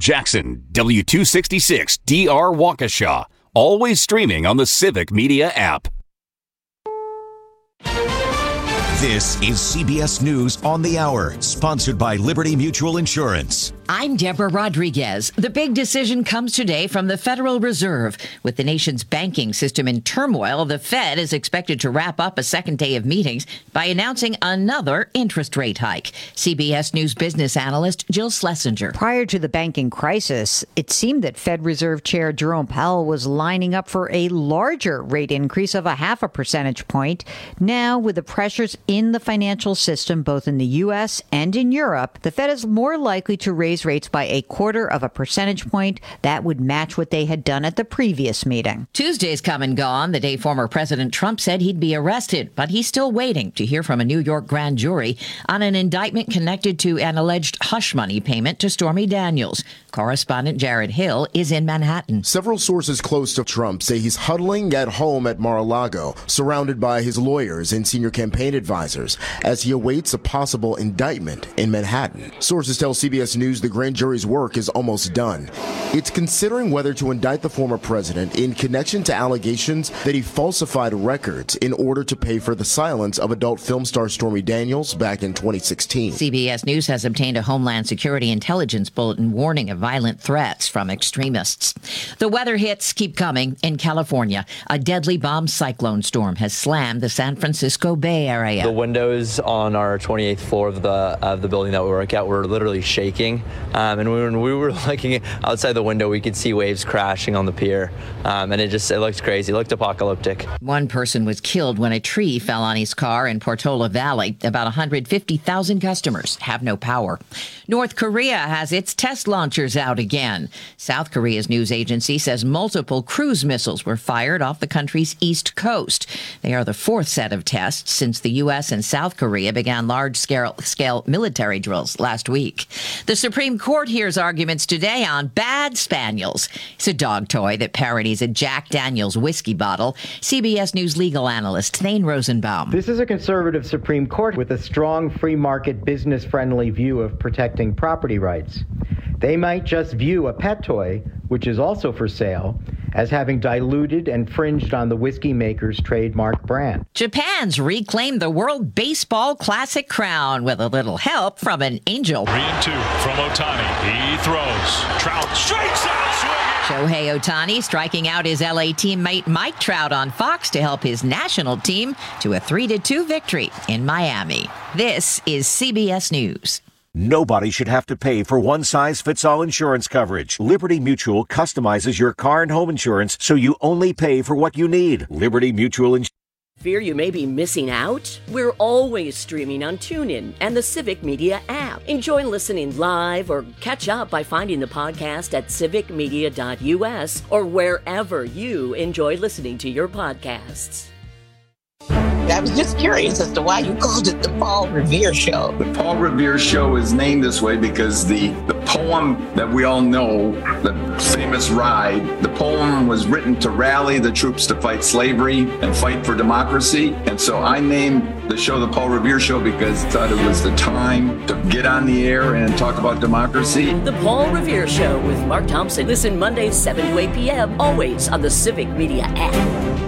Jackson, W266 DR Waukesha. Always streaming on the Civic Media app. This is CBS News on the Hour, sponsored by Liberty Mutual Insurance. I'm Deborah Rodriguez. The big decision comes today from the Federal Reserve. With the nation's banking system in turmoil, the Fed is expected to wrap up a second day of meetings by announcing another interest rate hike. CBS News business analyst Jill Schlesinger. Prior to the banking crisis, it seemed that Fed Reserve Chair Jerome Powell was lining up for a larger rate increase of 0.5 percentage point. Now, with the pressures in the financial system, both in the U.S. and in Europe, the Fed is more likely to raise rates by 0.25 percentage point. That would match what they had done at the previous meeting. Tuesday's come and gone, the day former President Trump said he'd be arrested, but he's still waiting to hear from a New York grand jury on an indictment connected to an alleged hush money payment to Stormy Daniels. Correspondent Jared Hill is in Manhattan. Several sources close to Trump say he's huddling at home at Mar-a-Lago, surrounded by his lawyers and senior campaign advisors, as he awaits a possible indictment in Manhattan. Sources tell CBS News the grand jury's work is almost done. It's considering whether to indict the former president in connection to allegations that he falsified records in order to pay for the silence of adult film star Stormy Daniels back in 2016. CBS News has obtained a Homeland Security intelligence bulletin warning of violent threats from extremists. The weather hits keep coming in California. A deadly bomb cyclone storm has slammed the San Francisco Bay Area. The windows on our 28th floor of the building that we work at were literally shaking. And when we were looking outside the window, we could see waves crashing on the pier. And it looked crazy. It looked apocalyptic. One person was killed when a tree fell on his car in Portola Valley. About 150,000 customers have no power. North Korea has its test launchers out again. South Korea's news agency says multiple cruise missiles were fired off the country's east coast. They are the fourth set of tests since the U.S. and South Korea began large-scale military drills last week. The Supreme Court hears arguments today on Bad Spaniels. It's a dog toy that parodies a Jack Daniels whiskey bottle. CBS News legal analyst Thane Rosenbaum. This is a conservative Supreme Court with a strong free market, business-friendly view of protecting property rights. They might just view a pet toy, which is also for sale, as having diluted and infringed on the whiskey maker's trademark brand. Japan's reclaimed the World Baseball Classic crown with a little help from an angel. 3-2 from Ohtani. He throws. Trout strikes out. Shohei Ohtani striking out his LA teammate Mike Trout on Fox to help his national team to a 3-2 victory in Miami. This is CBS News. Nobody should have to pay for one-size-fits-all insurance coverage. Liberty Mutual customizes your car and home insurance so you only pay for what you need. Liberty Mutual Insurance. Fear you may be missing out? We're always streaming on TuneIn and the Civic Media app. Enjoy listening live or catch up by finding the podcast at civicmedia.us or wherever you enjoy listening to your podcasts. I was just curious as to why you called it the Paul Revere Show. The Paul Revere Show is named this way because the poem that we all know, the famous ride, the poem was written to rally the troops to fight slavery and fight for democracy. And so I named the show the Paul Revere Show because I thought it was the time to get on the air and talk about democracy. The Paul Revere Show with Mark Thompson. Listen Mondays 7 to 8 p.m. always on the Civic Media app.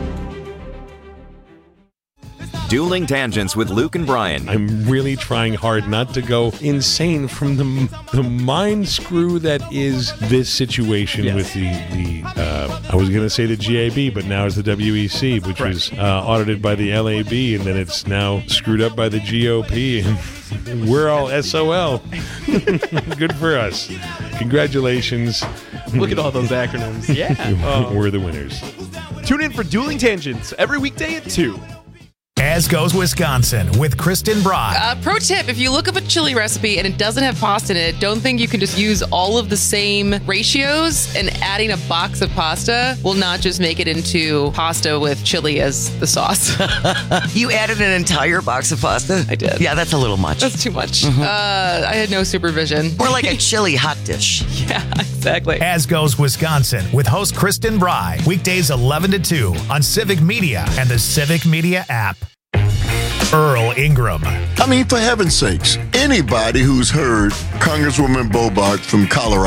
Dueling Tangents with Luke and Brian. I'm really trying hard not to go insane from the mind screw that is this situation with the I was going to say the GAB, but now it's the WEC, which was audited by the LAB, and then it's now screwed up by the GOP, and we're all SOL. Good for us. Congratulations. Look at all those acronyms. Yeah. We're the winners. Tune in for Dueling Tangents every weekday at 2. As Goes Wisconsin with Kristen Broad. Pro tip, if you look up a chili recipe and it doesn't have pasta in it, don't think you can just use all of the same ratios, and adding a box of pasta will not just make it into pasta with chili as the sauce. You added an entire box of pasta? I did. Yeah, that's a little much. That's too much. I had no supervision. More like a chili hot dish. Yeah, exactly. As Goes Wisconsin with host Kristen Broad. Weekdays 11 to 2 on Civic Media and the Civic Media app. Earl Ingram. I mean, for heaven's sakes, anybody who's heard Congresswoman Boebert from Colorado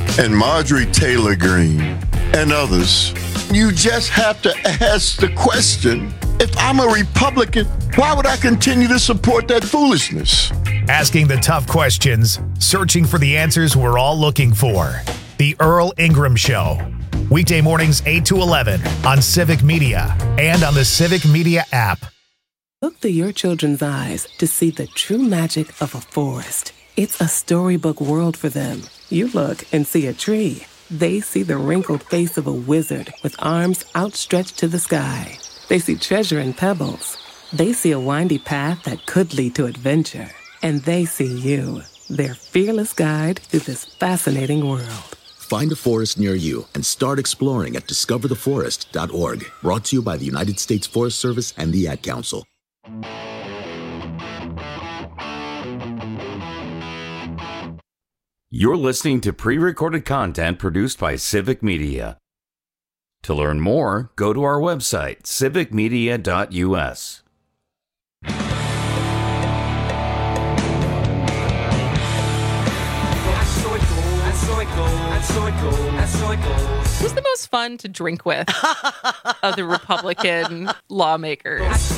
and Marjorie Taylor Greene and others, you just have to ask the question, if I'm a Republican, why would I continue to support that foolishness? Asking the tough questions, searching for the answers we're all looking for. The Earl Ingram Show. Weekday mornings 8 to 11 on Civic Media and on the Civic Media app. Look through your children's eyes to see the true magic of a forest. It's a storybook world for them. You look and see a tree. They see the wrinkled face of a wizard with arms outstretched to the sky. They see treasure in pebbles. They see a windy path that could lead to adventure. And they see you, their fearless guide through this fascinating world. Find a forest near you and start exploring at discovertheforest.org. Brought to you by the United States Forest Service and the Ad Council. You're listening to pre-recorded content produced by Civic Media. To learn more, go to our website, civicmedia.us. Who's the most fun to drink with of the Republican lawmakers?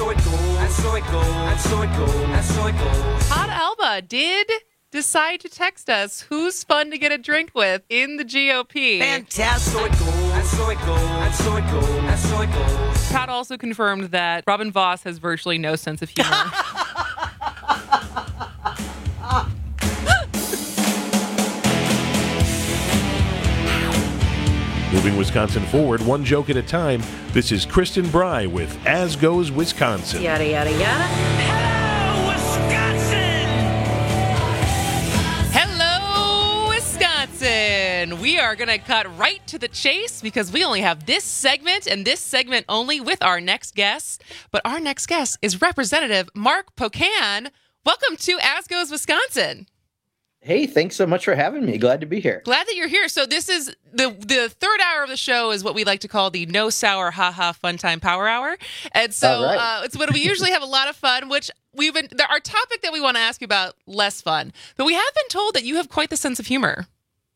Todd Alba did decide to text us who's fun to get a drink with in the GOP. Fantastic. Todd also confirmed that Robin Vos has virtually no sense of humor. Moving Wisconsin forward, one joke at a time, this is Kristen Bry with As Goes Wisconsin. Yada, yada, yada. Hello, Wisconsin! We are going to cut right to the chase because we only have this segment and this segment only with our next guest. But our next guest is Representative Mark Pocan. Welcome to As Goes Wisconsin. Hey, thanks so much for having me. Glad to be here. Glad that you're here. So this is the third hour of the show is what we like to call the no sour haha fun time power hour. And so it's when we usually have a lot of fun, which our topic that we want to ask you about less fun. But we have been told that you have quite the sense of humor.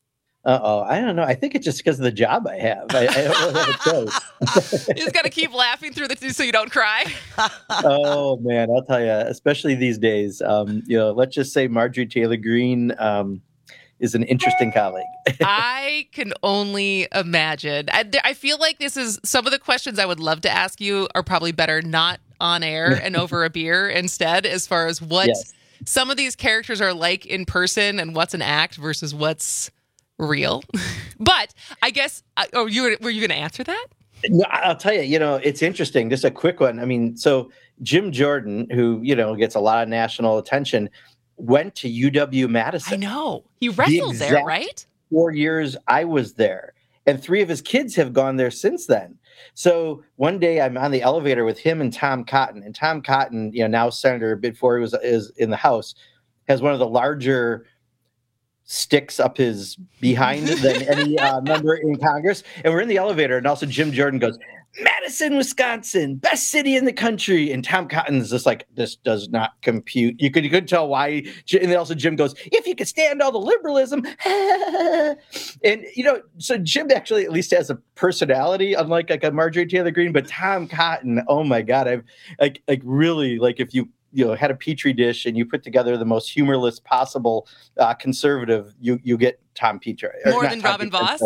I don't know. I think it's just because of the job I have. I don't really have a choice. You just got to keep laughing through so you don't cry. Oh, man, I'll tell you, especially these days, let's just say Marjorie Taylor Greene is an interesting colleague. I can only imagine. I feel like this is some of the questions I would love to ask you are probably better not on air and over a beer instead, as far as what some of these characters are like in person and what's an act versus what's real. But I guess, were you going to answer that? No, I'll tell you, it's interesting. Just a quick one. I mean, so Jim Jordan, who, gets a lot of national attention, went to UW-Madison. I know. He wrestled there, right? 4 years I was there. And 3 of his kids have gone there since then. So one day I'm on the elevator with him and Tom Cotton. And Tom Cotton, now senator before he is in the House, has one of the larger sticks up his behind than any member in Congress. And we're in the elevator, and also Jim Jordan goes, Madison, Wisconsin, best city in the country. And Tom Cotton's just like, this does not compute. You could tell why. And then also Jim goes, if you could stand all the liberalism. And, so Jim actually at least has a personality, unlike a Marjorie Taylor Greene. But Tom Cotton, oh my God, I've really, if you had a petri dish and you put together the most humorless possible conservative, you get Tom Petri. More than Robin Vos?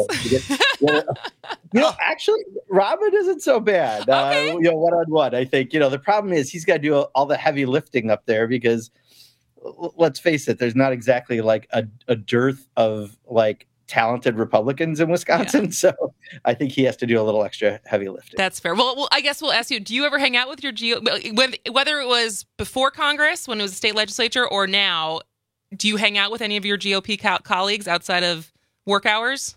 Actually, Robin isn't so bad. Okay. One-on-one, I think. The problem is he's got to do all the heavy lifting up there because, let's face it, there's not exactly a dearth of talented Republicans in Wisconsin. Yeah. So I think he has to do a little extra heavy lifting. That's fair. Well, I guess we'll ask you, do you ever hang out with your whether it was before Congress, when it was the state legislature, or now, do you hang out with any of your GOP colleagues outside of work hours?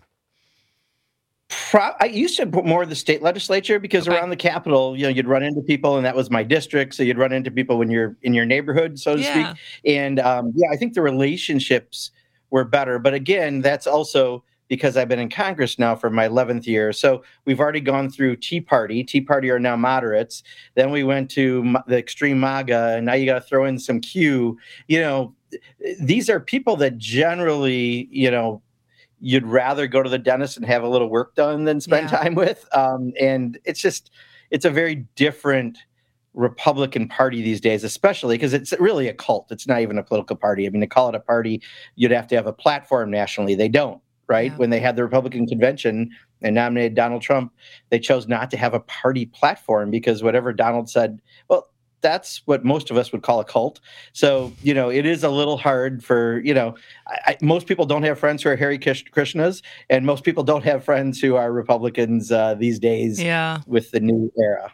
I used to put more of the state legislature because around the Capitol, you'd run into people, and that was my district. So you'd run into people when you're in your neighborhood, so to speak. And I think the relationships were better. But again, that's also because I've been in Congress now for my 11th year. So we've already gone through Tea Party. Tea Party are now moderates. Then we went to the extreme MAGA, and now you got to throw in some Q. These are people that generally, you'd rather go to the dentist and have a little work done than spend time with. And it's a very different Republican Party these days, especially because it's really a cult. It's not even a political party. I mean, to call it a party, you'd have to have a platform nationally. They don't, right? When they had the Republican convention and nominated Donald Trump, they chose not to have a party platform because whatever Donald said, well, that's what most of us would call a cult. So, it is a little hard for, most people don't have friends who are Hare Krishnas, and most people don't have friends who are Republicans these days with the new era.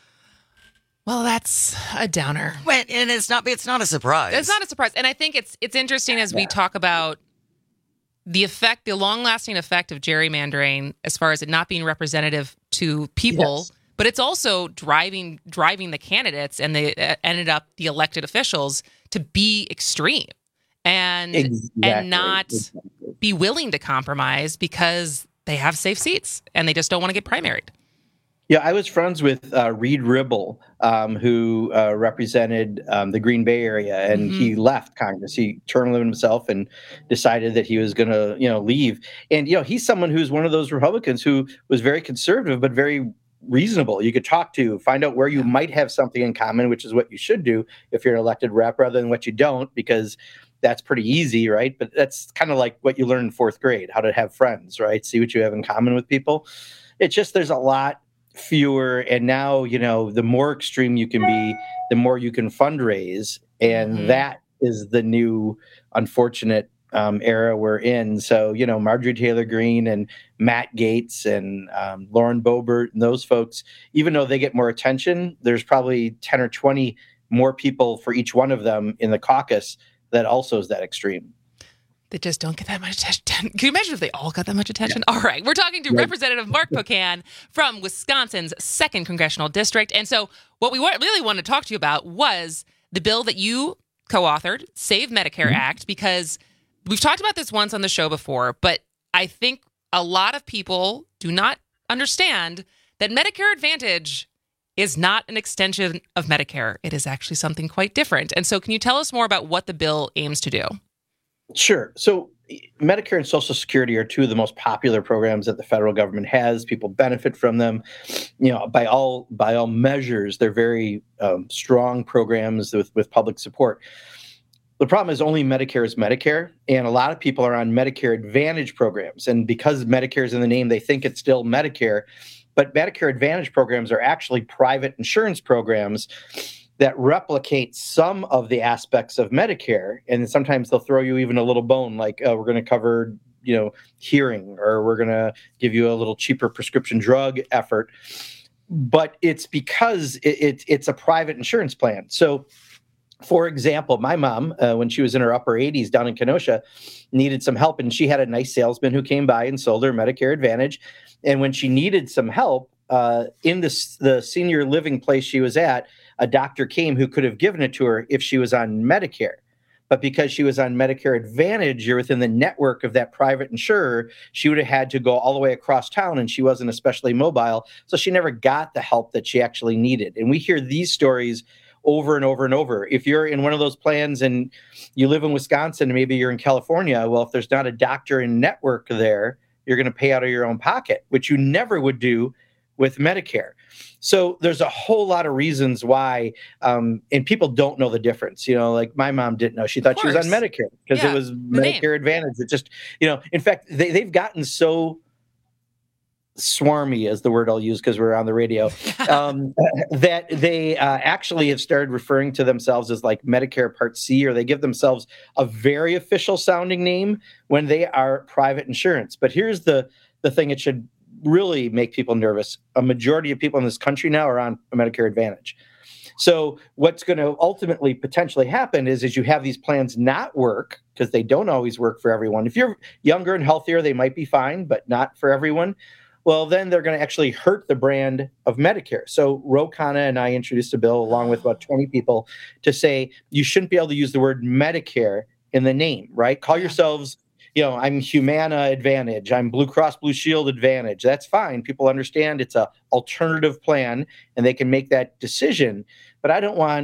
Well, that's a downer. And it's not a surprise. It's not a surprise. And I think it's interesting as we talk about the long-lasting effect of gerrymandering as far as it not being representative to people, but it's also driving the candidates and the elected officials to be extreme and not be willing to compromise because they have safe seats and they just don't want to get primaried. Yeah, I was friends with Reed Ribble, who represented the Green Bay area, and he left Congress. He term limited himself and decided that he was going to, leave. And he's someone who's one of those Republicans who was very conservative but very reasonable. You could talk to, find out where you might have something in common, which is what you should do if you're an elected rep, rather than what you don't, because that's pretty easy, right? But that's kind of like what you learn in fourth grade, how to have friends, right? See what you have in common with people. It's just there's a lot fewer, and now the more extreme you can be, the more you can fundraise, and that is the new unfortunate era we're in. So Marjorie Taylor Greene and Matt Gaetz and Lauren Boebert and those folks, even though they get more attention, there's probably 10 or 20 more people for each one of them in the caucus that also is that extreme. They just don't get that much attention. Can you imagine if they all got that much attention? All right. We're talking to Representative Mark Pocan from Wisconsin's 2nd Congressional District. And so what we really wanted to talk to you about was the bill that you co-authored, Save Medicare Act, because we've talked about this once on the show before, but I think a lot of people do not understand that Medicare Advantage is not an extension of Medicare. It is actually something quite different. And so can you tell us more about what the bill aims to do? Sure. So Medicare and Social Security are two of the most popular programs that the federal government has. People benefit from them. By all measures, they're very strong programs with public support. The problem is only Medicare is Medicare, and a lot of people are on Medicare Advantage programs. And because Medicare is in the name, they think it's still Medicare. But Medicare Advantage programs are actually private insurance programs that replicate some of the aspects of Medicare. And sometimes they'll throw you even a little bone, like we're going to cover, hearing, or we're going to give you a little cheaper prescription drug effort. But it's because it's a private insurance plan. So, for example, my mom, when she was in her upper 80s down in Kenosha, needed some help. And she had a nice salesman who came by and sold her Medicare Advantage. And when she needed some help in the senior living place she was at, a doctor came who could have given it to her if she was on Medicare. But because she was on Medicare Advantage, you're within the network of that private insurer, she would have had to go all the way across town, and she wasn't especially mobile. So she never got the help that she actually needed. And we hear these stories over and over and over. If you're in one of those plans and you live in Wisconsin, and maybe you're in California, well, if there's not a doctor in network there, you're going to pay out of your own pocket, which you never would do with Medicare. So there's a whole lot of reasons why, and people don't know the difference. Like my mom didn't know. She thought she was on Medicare because it was Medicare Advantage. It just, in fact, they've gotten so swarmy, as the word I'll use because we're on the radio, that they actually have started referring to themselves as like Medicare Part C, or they give themselves a very official sounding name when they are private insurance. But here's the thing it should really make people nervous. A majority of people in this country now are on Medicare Advantage. So what's going to ultimately potentially happen is you have these plans not work, because they don't always work for everyone. If you're younger and healthier, they might be fine, but not for everyone. Well, then they're going to actually hurt the brand of Medicare. So Ro Khanna and I introduced a bill along with about 20 people to say you shouldn't be able to use the word Medicare in the name, right? Call yourselves, I'm Humana Advantage, I'm Blue Cross Blue Shield Advantage. That's fine. People understand it's an alternative plan and they can make that decision. But I don't want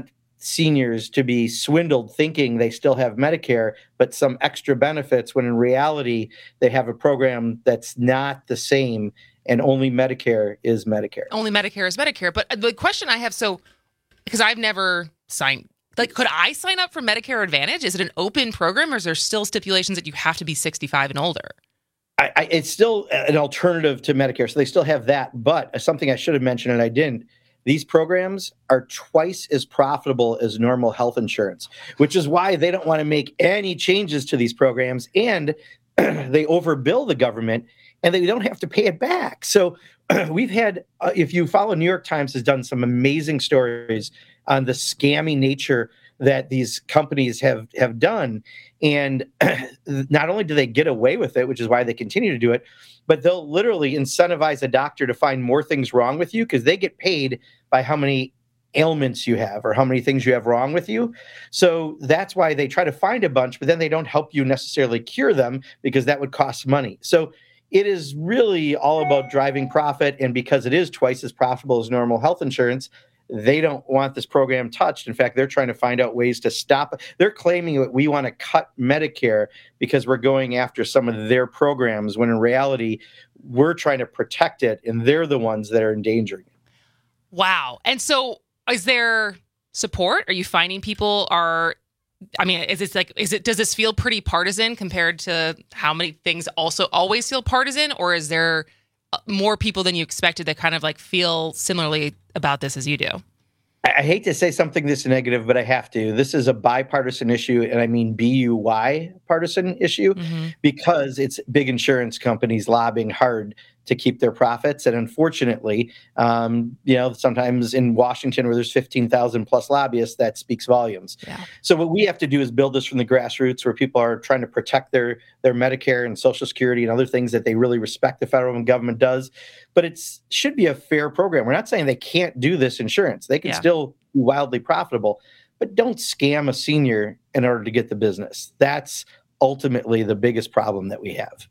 seniors to be swindled thinking they still have Medicare, but some extra benefits, when in reality, they have a program that's not the same, and only Medicare is Medicare. Only Medicare is Medicare. But the question I have, because I've never signed, could I sign up for Medicare Advantage? Is it an open program, or is there still stipulations that you have to be 65 and older? It's still an alternative to Medicare, so they still have that. But something I should have mentioned and I didn't, these programs are twice as profitable as normal health insurance, which is why they don't want to make any changes to these programs, and they overbill the government, and they don't have to pay it back. So we've had, if you follow, New York Times has done some amazing stories on the scammy nature that these companies have done. And not only do they get away with it, which is why they continue to do it, but they'll literally incentivize a doctor to find more things wrong with you because they get paid by how many ailments you have or how many things you have wrong with you. So that's why they try to find a bunch, but then they don't help you necessarily cure them because that would cost money. So it is really all about driving profit. And because it is twice as profitable as normal health insurance, they don't want this program touched. In fact, they're trying to find out ways to stop it. They're claiming that we want to cut Medicare because we're going after some of their programs, when in reality, we're trying to protect it, and they're the ones that are endangering it. Wow. And so is there support? Are you finding people does this feel pretty partisan compared to how many things also always feel partisan? Or is there more people than you expected that kind of feel similarly about this as you do? I hate to say something this negative, but I have to. This is a bipartisan issue, and I mean B-U-Y partisan issue, because it's big insurance companies lobbying hard to keep their profits. And unfortunately, sometimes in Washington, where there's 15,000 plus lobbyists, that speaks volumes. Yeah. So what we have to do is build this from the grassroots, where people are trying to protect their Medicare and Social Security and other things that they really respect the federal government does. But it should be a fair program. We're not saying they can't do this insurance. They can still be wildly profitable, but don't scam a senior in order to get the business. That's ultimately the biggest problem that we have.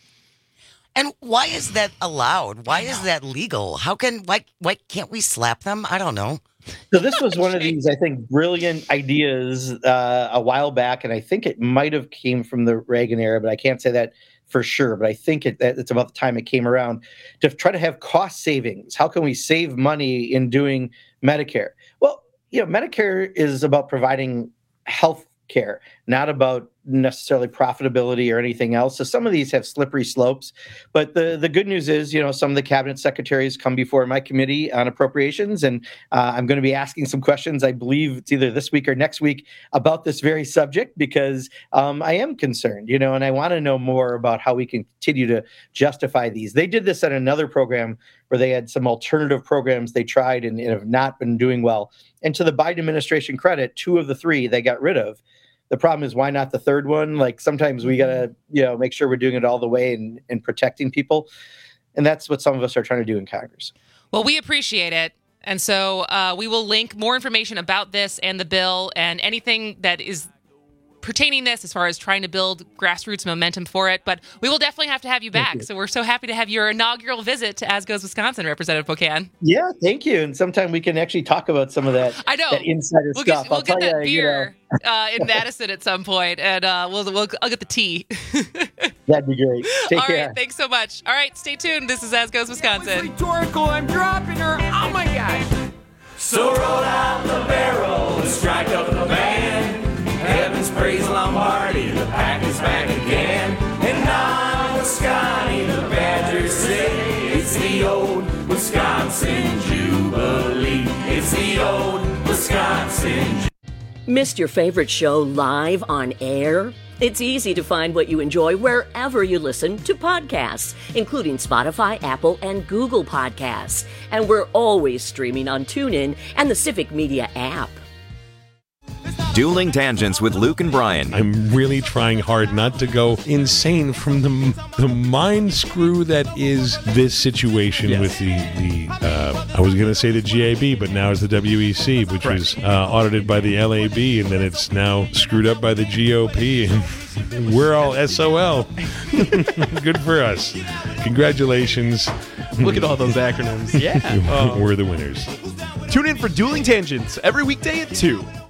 And why is that allowed? Why is that legal? Why can't we slap them? I don't know. So this was one of these, I think, brilliant ideas a while back, and I think it might have came from the Reagan era, but I can't say that for sure. But I think it's about the time it came around to try to have cost savings. How can we save money in doing Medicare? Well, Medicare is about providing health care, not about necessarily profitability or anything else. So some of these have slippery slopes, but the good news is, some of the cabinet secretaries come before my committee on appropriations, and I'm going to be asking some questions, I believe it's either this week or next week, about this very subject, because I am concerned, and I want to know more about how we can continue to justify these. They did this at another program where they had some alternative programs they tried and have not been doing well. And to the Biden administration credit, 2 of the 3 they got rid of. The problem is, why not the third one? Sometimes we got to, make sure we're doing it all the way and protecting people. And that's what some of us are trying to do in Congress. Well, we appreciate it. And so we will link more information about this and the bill and anything that is pertaining this as far as trying to build grassroots momentum for it. But we will definitely have to have you back. So we're so happy to have your inaugural visit to As Goes Wisconsin, Representative Pocan. Yeah, thank you. And sometime we can actually talk about some of that, that insider stuff. We'll get that beer in Madison at some point, and I'll get the tea. That'd be great. Take care. All right, thanks so much. All right, stay tuned. This is As Goes Wisconsin. Rhetorical, I'm dropping her. Oh my gosh. So roll out the barrel and strike up the band. Heaven's praise Lombardi, the pack is back again. And on Wisconsin, the Badgers say it's the old Wisconsin Jubilee. It's the old Wisconsin. Missed your favorite show live on air? It's easy to find what you enjoy wherever you listen to podcasts, including Spotify, Apple, and Google Podcasts. And we're always streaming on TuneIn and the Civic Media app. Dueling Tangents with Luke and Brian. I'm really trying hard not to go insane from the mind screw that is this situation with the I was going to say the GAB, but now it's the WEC, which was audited by the LAB, and then it's now screwed up by the GOP, and we're all SOL. Good for us. Congratulations. Look at all those acronyms. Yeah. We're the winners. Tune in for Dueling Tangents every weekday at 2.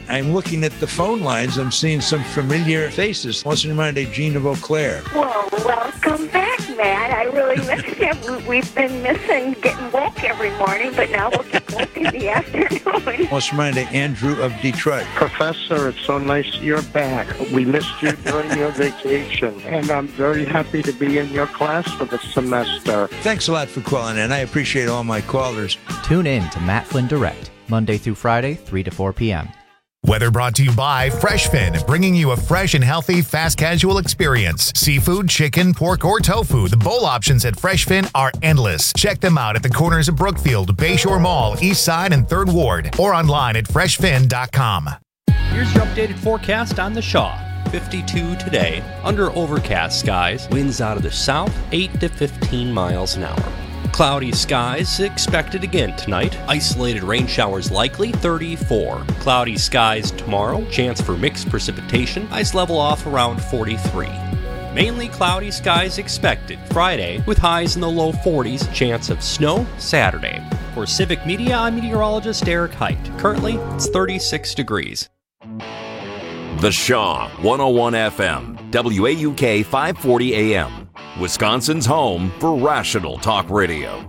I'm looking at the phone lines. I'm seeing some familiar faces. What's in mind, Gina Vauclair? Well, welcome back, Matt. I really missed you. We've been missing getting woke every morning, but now we'll get woke in the afternoon. What's in mind, Andrew of Detroit? Professor, it's so nice you're back. We missed you during your vacation, and I'm very happy to be in your class for the semester. Thanks a lot for calling in. I appreciate all my callers. Tune in to Matt Flynn Direct, Monday through Friday, 3 to 4 p.m. Weather brought to you by FreshFin, bringing you a fresh and healthy fast casual experience. Seafood, chicken, pork, or tofu. The bowl options at FreshFin are endless. Check them out at the corners of Brookfield, Bayshore Mall, East Side, and 3rd Ward, or online at freshfin.com. Here's your updated forecast on the Shaw. 52 today, under overcast skies, winds out of the south, 8 to 15 miles an hour. Cloudy skies expected again tonight. Isolated rain showers likely, 34. Cloudy skies tomorrow, chance for mixed precipitation. Ice level off around 43. Mainly cloudy skies expected Friday, with highs in the low 40s, chance of snow Saturday. For Civic Media, I'm meteorologist Eric Height. Currently, it's 36 degrees. The Shaw 101 FM, WAUK 540 AM. Wisconsin's home for rational talk radio.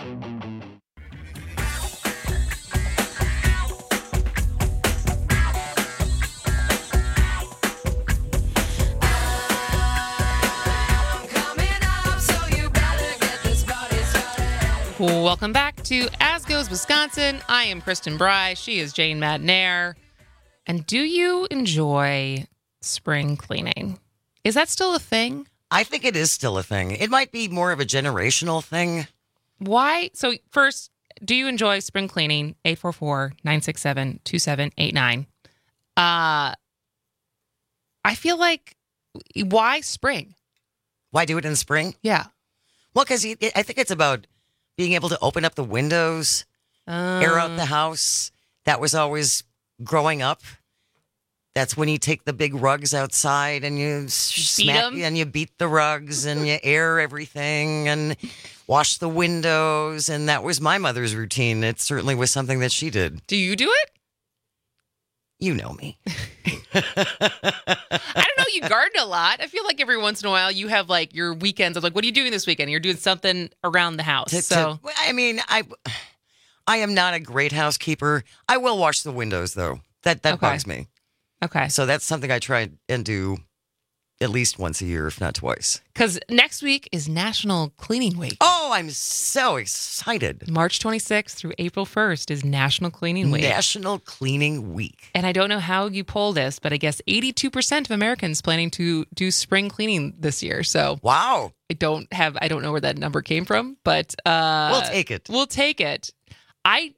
Welcome back to As Goes Wisconsin. I am Kristen Bry. She is Jane Madnair. And do you enjoy spring cleaning? Is that still a thing? I think it is still a thing. It might be more of a generational thing. Why? So first, do you enjoy spring cleaning? 844-967-2789. I feel like, why spring? Why do it in spring? Yeah. Well, because I think it's about being able to open up the windows, air out the house. That was always growing up. That's when you take the big rugs outside and you smack and you beat the rugs and you air everything and wash the windows. And that was my mother's routine. It certainly was something that she did. Do you do it? You know me. I don't know. You garden a lot. I feel like every once in a while you have like your weekends of like, what are you doing this weekend? You're doing something around the house. I am not a great housekeeper. I will wash the windows though. That bugs me. Okay. So that's something I try and do at least once a year, if not twice. Because next week is National Cleaning Week. Oh, I'm so excited. March 26th through April 1st is National Cleaning Week. National Cleaning Week. And I don't know how you poll this, but I guess 82% of Americans planning to do spring cleaning this year. So wow. I don't know where that number came from, but we'll take it. We'll take it. I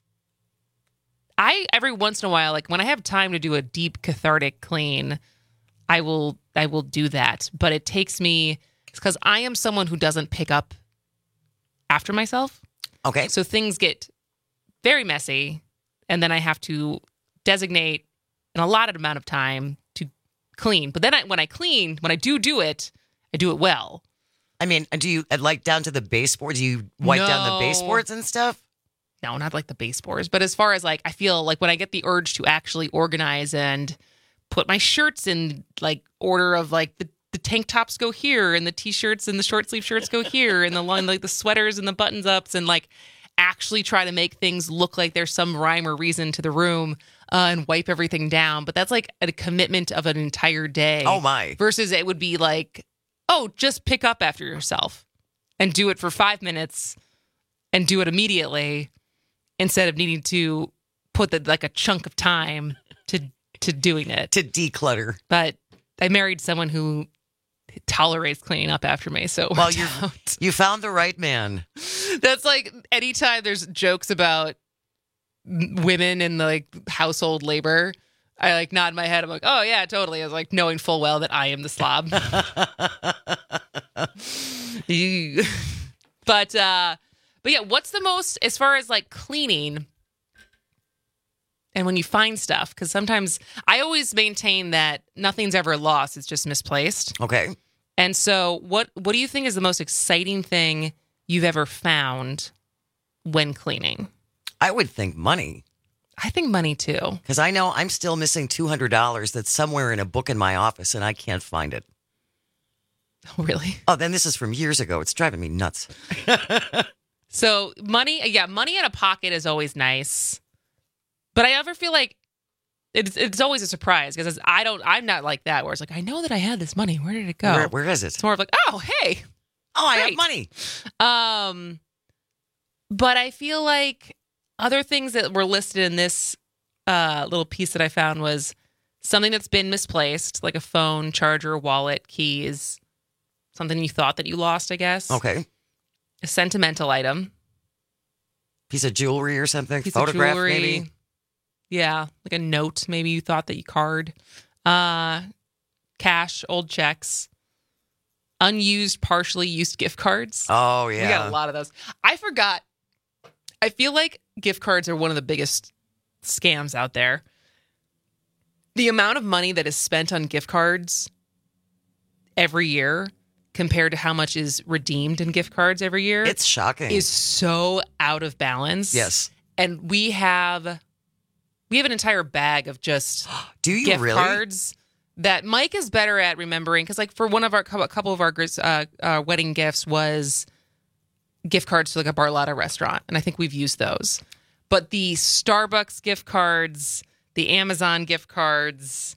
every once in a while, like when I have time to do a deep cathartic clean, I will do that. But it takes me, because I am someone who doesn't pick up after myself. Okay. So things get very messy, and then I have to designate an allotted amount of time to clean. But then when I do it, I do it well. I mean, do you like down to the baseboards? Do you wipe down the baseboards and stuff? No, not like the baseboards. But as far as like, I feel like when I get the urge to actually organize and put my shirts in like order of like the tank tops go here and the t-shirts and the short sleeve shirts go here and the line like the sweaters and the buttons ups and like actually try to make things look like there's some rhyme or reason to the room and wipe everything down. But that's like a commitment of an entire day. Oh my. Versus it would be like, oh, just pick up after yourself and do it for 5 minutes and do it immediately instead of needing to put like a chunk of time to doing it. To declutter. But I married someone who tolerates cleaning up after me. So well, you found the right man. That's like anytime there's jokes about women and like household labor, I like nod my head. I'm like, oh yeah, totally. I was like knowing full well that I am the slob. But yeah, what's the most, as far as like cleaning and when you find stuff, because sometimes I always maintain that nothing's ever lost. It's just misplaced. Okay. And so what do you think is the most exciting thing you've ever found when cleaning? I would think money. I think money too. Because I know I'm still missing $200 that's somewhere in a book in my office, and I can't find it. Oh, really? Oh, then this is from years ago. It's driving me nuts. So money in a pocket is always nice. But I ever feel like it's always a surprise because I'm not like that where it's like, I know that I had this money. Where did it go? Where is it? It's more of like, oh, hey. Oh, I have money. But I feel like other things that were listed in this little piece that I found was something that's been misplaced, like a phone, charger, wallet, keys, something you thought that you lost, I guess. Okay. A sentimental item. Piece of jewelry or something? Piece Photograph, of jewelry. maybe? Yeah, like a note maybe you thought that you card. Cash, old checks. Unused, partially used gift cards. Oh, yeah. We got a lot of those. I forgot. I feel like gift cards are one of the biggest scams out there. The amount of money that is spent on gift cards every year compared to how much is redeemed in gift cards every year. It's shocking. Is so out of balance. Yes. And we have an entire bag of just Do you gift really? cards that Mike is better at remembering. Because like for one of our couple of our wedding gifts was gift cards to like a Barlotta restaurant. And I think we've used those. But the Starbucks gift cards, the Amazon gift cards,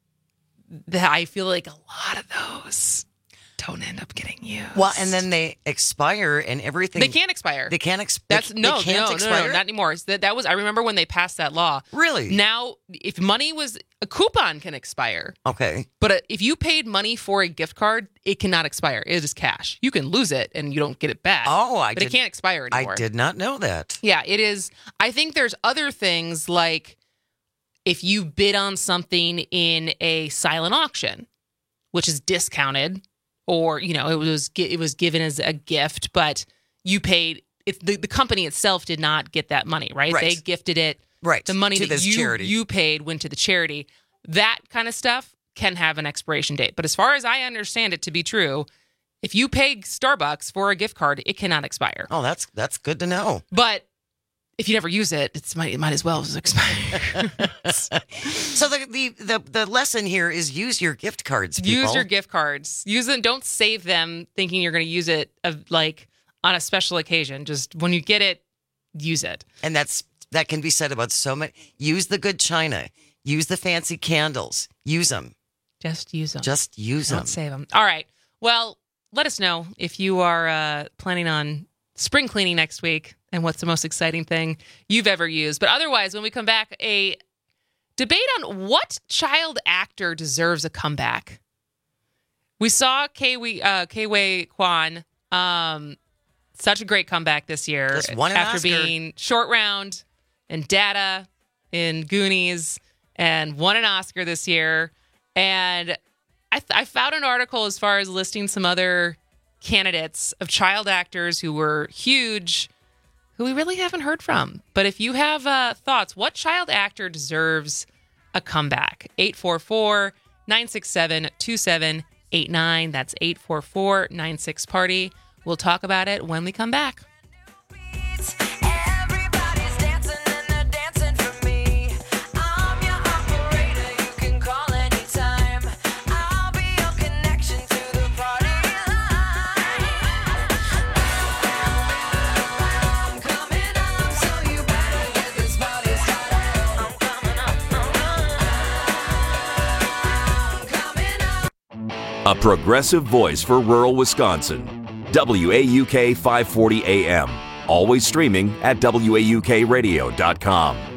I feel like a lot of those don't end up getting used. Well, and then they expire and everything. They can't expire. They can't expire. No, not anymore. That was, I remember when they passed that law. Really? Now, if money was, a coupon can expire. Okay. But if you paid money for a gift card, it cannot expire. It is cash. You can lose it and you don't get it back. But it can't expire anymore. I did not know that. Yeah, it is. I think there's other things like if you bid on something in a silent auction, which is discounted, or, you know, it was given as a gift, but you paid, the company itself did not get that money, right? They gifted it. Right. The money to that this charity. you paid went to the charity. That kind of stuff can have an expiration date. But as far as I understand it to be true, if you pay Starbucks for a gift card, it cannot expire. Oh, that's good to know. But if you never use it, it might as well expire. So the lesson here is use your gift cards, people. Use your gift cards. Use them. Don't save them thinking you're going to use it like on a special occasion. Just when you get it, use it. And that can be said about so many. Use the good china. Use the fancy candles. Use them. Just use them. Just use them. Don't save them. All right. Well, let us know if you are planning on spring cleaning next week and what's the most exciting thing you've ever used. But otherwise, when we come back, a debate on what child actor deserves a comeback. We saw Kei-Wei Kwan, such a great comeback this year. Just won an after Oscar. being Short Round and Data in Goonies and won an Oscar this year. And I found an article as far as listing some other candidates of child actors who were huge, who we really haven't heard from. But if you have thoughts, what child actor deserves a comeback? 844-967-2789. That's 844-96-PARTY. We'll talk about it when we come back. A progressive voice for rural Wisconsin. WAUK 540 AM. Always streaming at WAUKradio.com.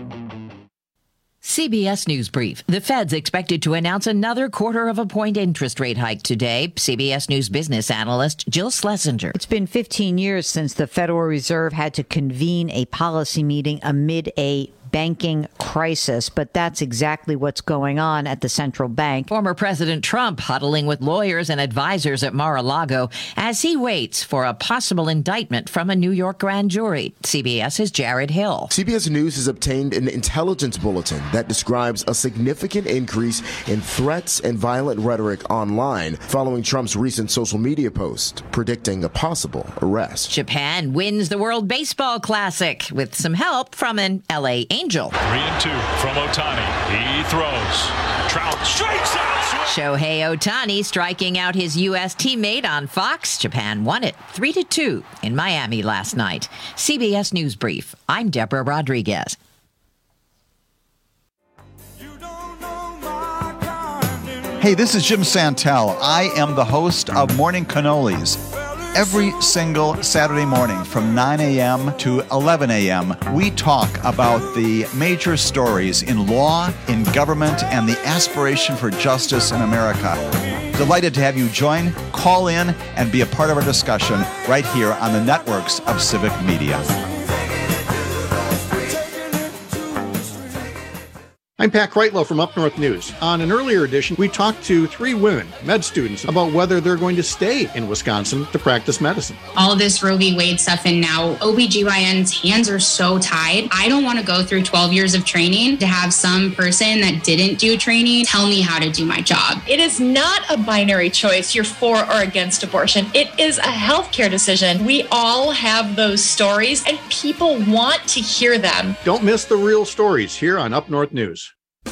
CBS News Brief. The Fed's expected to announce another quarter-of-a-point interest rate hike today. CBS News business analyst Jill Schlesinger. It's been 15 years since the Federal Reserve had to convene a policy meeting amid a banking crisis, but that's exactly what's going on at the central bank. Former President Trump huddling with lawyers and advisors at Mar-a-Lago as he waits for a possible indictment from a New York grand jury. CBS's Jared Hill. CBS News has obtained an intelligence bulletin that describes a significant increase in threats and violent rhetoric online following Trump's recent social media post predicting a possible arrest. Japan wins the World Baseball Classic with some help from an LA Angels Angel. 3-2 from Ohtani. He throws. Trout strikes out. Shohei Ohtani striking out his U.S. teammate on Fox. Japan won it 3-2 in Miami last night. CBS News Brief. I'm Deborah Rodriguez. Hey, this is Jim Santel. I am the host of Morning Cannolis. Every single Saturday morning from 9 a.m. to 11 a.m., we talk about the major stories in law, in government, and the aspiration for justice in America. Delighted to have you join, call in, and be a part of our discussion right here on the networks of Civic Media. I'm Pat Kreitlow from Up North News. On an earlier edition, we talked to 3 women, med students, about whether they're going to stay in Wisconsin to practice medicine. All of this Roe v. Wade stuff, and now OBGYN's hands are so tied. I don't want to go through 12 years of training to have some person that didn't do training tell me how to do my job. It is not a binary choice, you're for or against abortion. It is a healthcare decision. We all have those stories, and people want to hear them. Don't miss the real stories here on Up North News.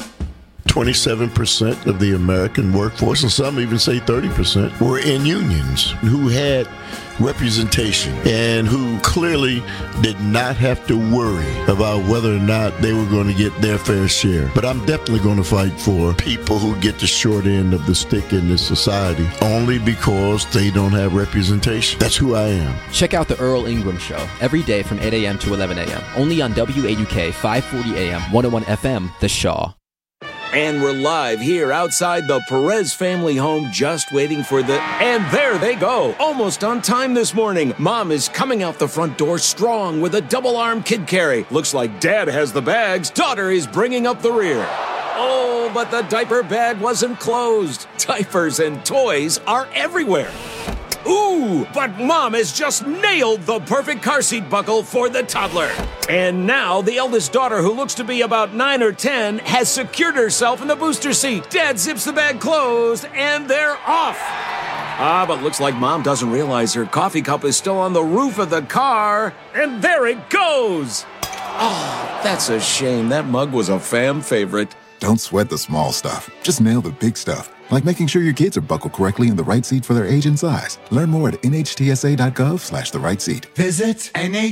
27% of the American workforce, and some even say 30%, were in unions who had representation and who clearly did not have to worry about whether or not they were going to get their fair share. But I'm definitely going to fight for people who get the short end of the stick in this society only because they don't have representation. That's who I am. Check out the Earl Ingram Show every day from 8 a.m. to 11 a.m. only on WAUK 540 AM 101 FM, The Shaw. And we're live here outside the Perez family home, just waiting for the... And there they go, almost on time this morning. Mom is coming out the front door strong with a double-arm kid carry. Looks like Dad has the bags. Daughter is bringing up the rear. Oh, but the diaper bag wasn't closed. Diapers and toys are everywhere. Ooh, but Mom has just nailed the perfect car seat buckle for the toddler. And now the eldest daughter, who looks to be about 9 or 10, has secured herself in the booster seat. Dad zips the bag closed, and they're off. But looks like Mom doesn't realize her coffee cup is still on the roof of the car. And there it goes. Oh, that's a shame. That mug was a fam favorite. Don't sweat the small stuff. Just nail the big stuff. Like making sure your kids are buckled correctly in the right seat for their age and size. Learn more at nhtsa.gov/the right seat. Visit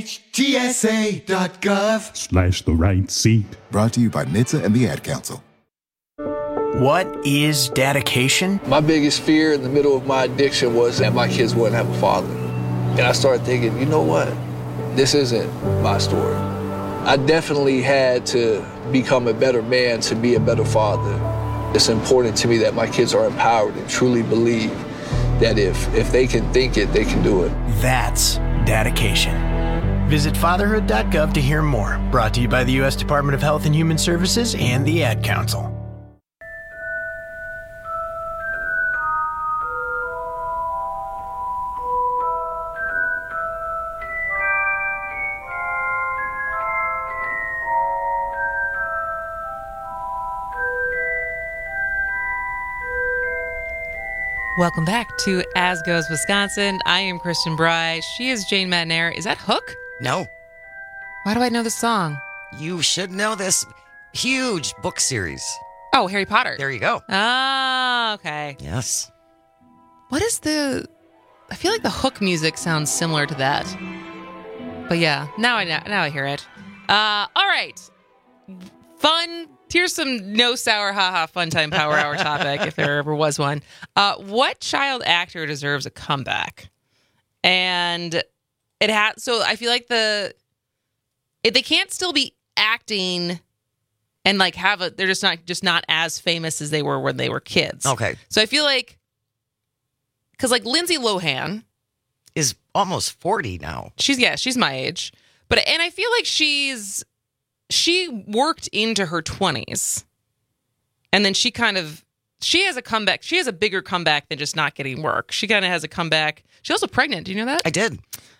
nhtsa.gov/the right seat. Brought to you by NHTSA and the Ad Council. What is dedication? My biggest fear in the middle of my addiction was that my kids wouldn't have a father. And I started thinking, you know what? This isn't my story. I definitely had to become a better man to be a better father. It's important to me that my kids are empowered and truly believe that if they can think it, they can do it. That's dedication. Visit fatherhood.gov to hear more. Brought to you by the U.S. Department of Health and Human Services and the Ad Council. Welcome back to As Goes Wisconsin. I am Kristen Bry. She is Jane Matnair. Is that Hook? No. Why do I know this song? You should know this huge book series. Oh, Harry Potter. There you go. Ah, okay. Yes. What is the... I feel like the Hook music sounds similar to that. But yeah, now I hear it. All right. Fun. Here's some no sour haha fun time power hour topic, if there ever was one. What child actor deserves a comeback? And it has. So I feel like they can't still be acting and like they're just not as famous as they were when they were kids. Okay. So I feel like because like Lindsay Lohan is almost 40 now. She's my age, and I feel like she worked into her 20s, and then she has a comeback. She has a bigger comeback than just not getting work. She kind of has a comeback. She's also pregnant. Do you know that? I did.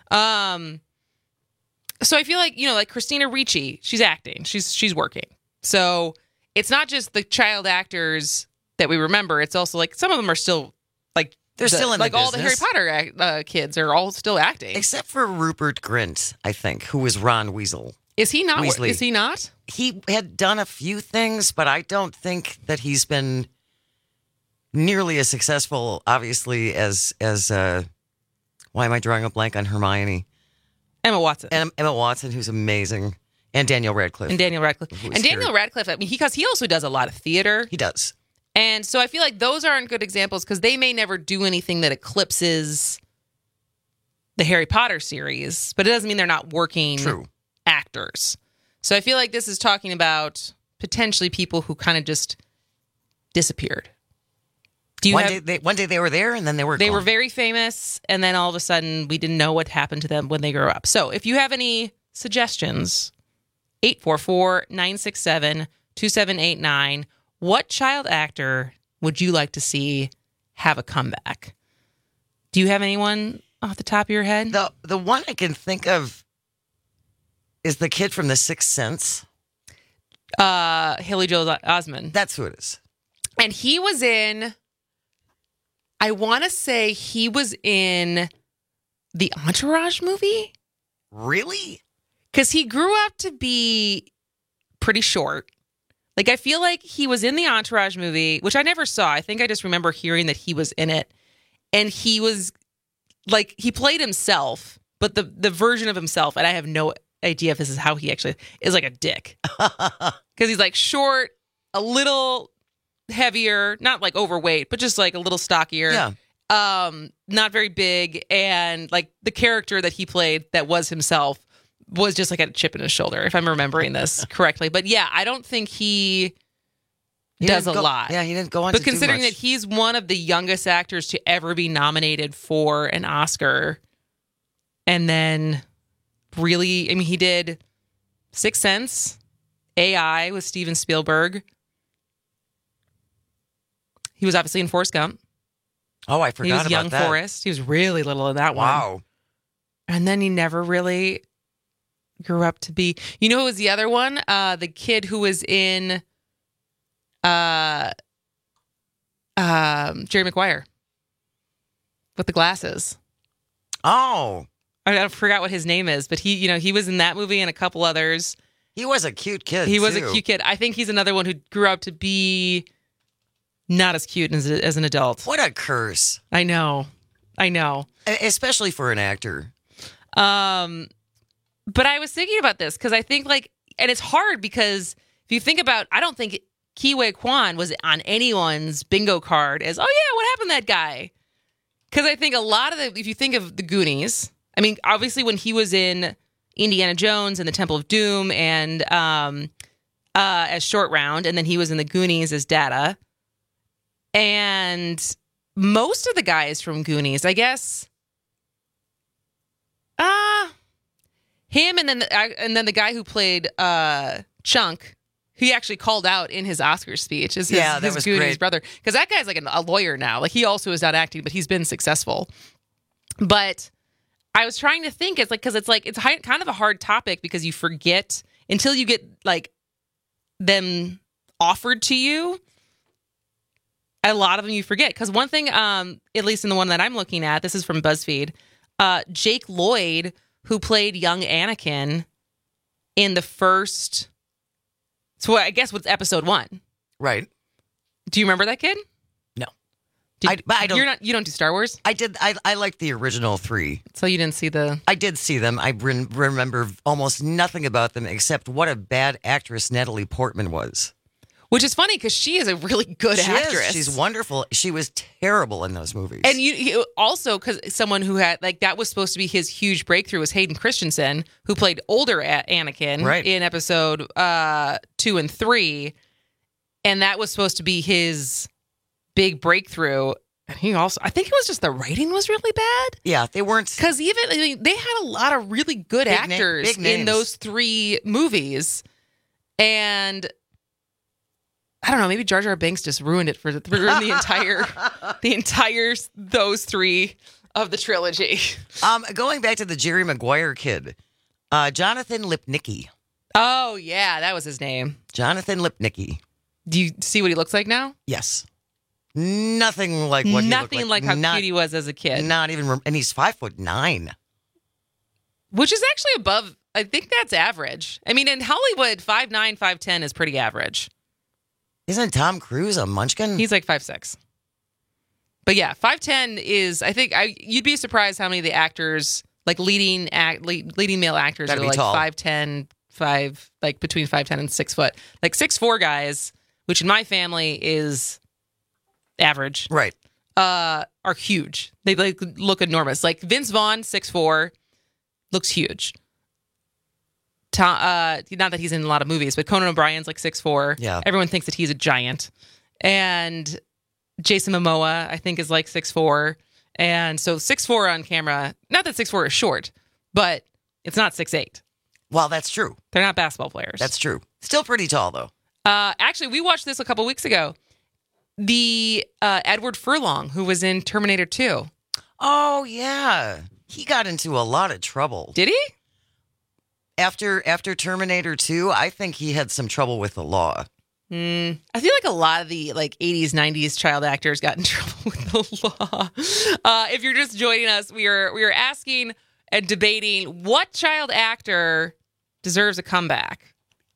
So I feel like, like Christina Ricci, she's acting. She's working. So it's not just the child actors that we remember. It's also like some of them are still like they're still in the all the Harry business. Potter kids are all still acting, except for Rupert Grint, I think, who was Ron Weasley. Is he not? Weasley. Is he not? He had done a few things, but I don't think that he's been nearly as successful, obviously, as why am I drawing a blank on Hermione? Emma Watson. Emma Watson, who's amazing. And Daniel Radcliffe. And Daniel Radcliffe, I mean, because he also does a lot of theater. He does. And so I feel like those aren't good examples because they may never do anything that eclipses the Harry Potter series, but it doesn't mean they're not working actors. So I feel like this is talking about potentially people who kind of just disappeared. One day they were there and then they were gone. They were very famous, and then all of a sudden we didn't know what happened to them when they grew up. So if you have any suggestions, 844-967-2789. What child actor would you like to see have a comeback? Do you have anyone off the top of your head? The one I can think of is the kid from The Sixth Sense. Haley Joel Osment. That's who it is. And he was in, I want to say he was in the Entourage movie. Really? Because he grew up to be pretty short. Like, I feel like he was in the Entourage movie, which I never saw. I think I just remember hearing that he was in it. And he was, like, he played himself, but the version of himself, and I have no idea if this is how he actually is, like a dick. Because he's, like, short, a little heavier, not, like, overweight, but just, like, a little stockier. Yeah. Not very big. And, like, the character that he played that was himself was just like a chip in his shoulder, if I'm remembering this correctly. But yeah, I don't think he does a lot. Yeah, he didn't go on but to do considering much. that he's one of the youngest actors to ever be nominated for an Oscar, and then really, I mean, he did Sixth Sense, AI with Steven Spielberg. He was obviously in Forrest Gump. Oh, I forgot he was about young that. Forrest. He was really little in that one. Wow. And then he never really grew up to be, you know who was the other one? The kid who was in Jerry Maguire with the glasses. Oh. I forgot what his name is, but he was in that movie and a couple others. He was a cute kid, He was too. a cute kid. I think he's another one who grew up to be not as cute as an adult. What a curse. I know. Especially for an actor. But I was thinking about this because I think and it's hard because if you think about, I don't think Ke Huy Quan was on anyone's bingo card as, oh yeah, what happened to that guy? Because I think a lot of if you think of the Goonies, I mean, obviously when he was in Indiana Jones and the Temple of Doom and as Short Round, and then he was in the Goonies as Data. And most of the guys from Goonies, I guess, him and then the guy who played Chunk, he actually called out in his Oscar speech as his was Goonies great. brother, because that guy's like a lawyer now. Like he also is not acting, but he's been successful. But I was trying to think, it's kind of a hard topic because you forget until you get like them offered to you. A lot of them you forget because one thing, at least in the one that I'm looking at, this is from BuzzFeed. Jake Lloyd, who played young Anakin in the first, so I guess what's episode 1, right? Do you remember that kid? No, I don't. You don't do Star Wars. I did. I liked the original 3. So you didn't see the? I did see them. I remember almost nothing about them except what a bad actress Natalie Portman was. Which is funny because she is a really good actress. She's wonderful. She was terrible in those movies. And you also, because someone who had, that was supposed to be his huge breakthrough was Hayden Christensen, who played older Anakin in episode 2 and 3. And that was supposed to be his big breakthrough. And he also, I think it was just the writing was really bad. Yeah, they weren't. Because they had a lot of really good actors in those 3 movies. And I don't know, maybe Jar Jar Binks just ruined it for the entire those 3 of the trilogy. Going back to the Jerry Maguire kid, Jonathan Lipnicki. Oh yeah, that was his name. Jonathan Lipnicki. Do you see what he looks like now? Yes. Nothing like what he looked like. Nothing like how cute he was as a kid. Not even, and he's 5'9". Which is actually above, I think that's average. I mean, in Hollywood, 5'9", 5'10" is pretty average. Isn't Tom Cruise a munchkin? He's like 5'6". But yeah, 5'10" is, I think, you'd be surprised how many of the actors, like leading male actors Gotta are be like tall. 5'10", like between 5'10" and 6 foot. Like 6'4" guys, which in my family is average. Right. Are huge. They like look enormous. Like Vince Vaughn, 6'4", looks huge. Not that he's in a lot of movies, but Conan O'Brien's like 6'4". Yeah. Everyone thinks that he's a giant. And Jason Momoa, I think, is like 6'4". And so 6'4" on camera, not that 6'4" is short, but it's not 6'8". Well, that's true. They're not basketball players. That's true. Still pretty tall, though. Actually, we watched this a couple weeks ago. The Edward Furlong, who was in Terminator 2. Oh, yeah. He got into a lot of trouble. Did he? After Terminator 2, I think he had some trouble with the law. I feel like a lot of the like 80s, 90s child actors got in trouble with the law. If you're just joining us, we are asking and debating what child actor deserves a comeback.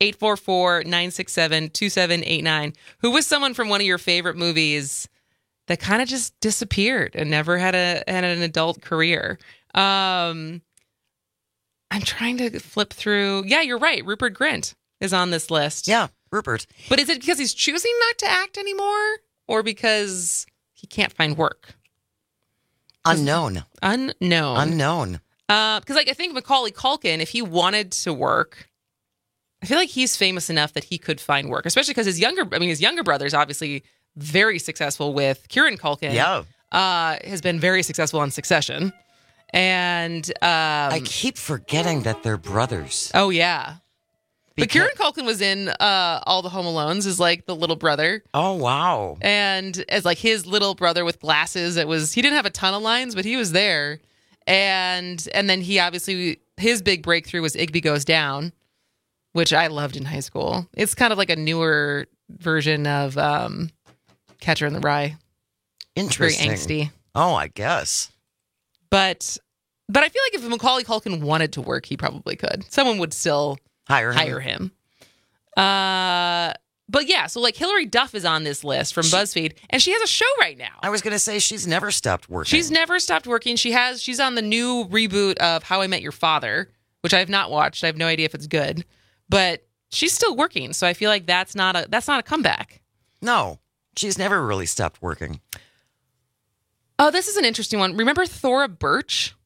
844-967-2789. Who was someone from one of your favorite movies that kind of just disappeared and never had an adult career? I'm trying to flip through. Yeah, you're right. Rupert Grint is on this list. Yeah, Rupert. But is it because he's choosing not to act anymore, or because he can't find work? Unknown. Because like I think Macaulay Culkin, if he wanted to work, I feel like he's famous enough that he could find work, especially because his younger brother is obviously very successful with Kieran Culkin. Yeah. Has been very successful on Succession. And I keep forgetting that they're brothers. Oh, yeah. But Kieran Culkin was in all the Home Alones as like the little brother. Oh, wow. And as like his little brother with glasses, he didn't have a ton of lines, but he was there. And then he obviously, his big breakthrough was Igby Goes Down, which I loved in high school. It's kind of like a newer version of Catcher in the Rye. Interesting. Very angsty. Oh, I guess. But I feel like if Macaulay Culkin wanted to work, he probably could. Someone would still hire him. But yeah, so like Hilary Duff is on this list from BuzzFeed, and she has a show right now. I was going to say she's never stopped working. She's never stopped working. She's on the new reboot of How I Met Your Father, which I have not watched. I have no idea if it's good, but she's still working. So I feel like that's not a comeback. No, she's never really stopped working. Oh, this is an interesting one. Remember Thora Birch?